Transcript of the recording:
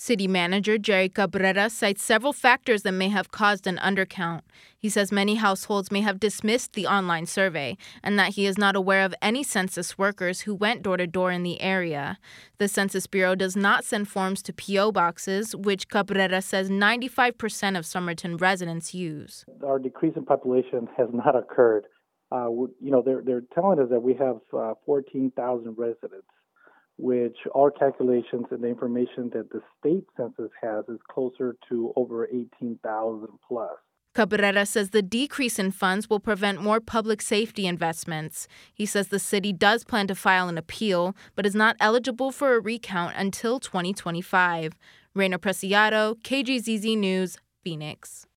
City Manager Jerry Cabrera cites several factors that may have caused an undercount. He says many households may have dismissed the online survey and that he is not aware of any census workers who went door to door in the area. The Census Bureau does not send forms to P.O. boxes, which Cabrera says 95% of Somerton residents use. Our decrease in population has not occurred. They're telling us that we have 14,000 residents, which our calculations and the information that the state census has is closer to over 18,000 plus. Cabrera says the decrease in funds will prevent more public safety investments. He says the city does plan to file an appeal, but is not eligible for a recount until 2025. Reina Preciado, KGZZ News, Phoenix.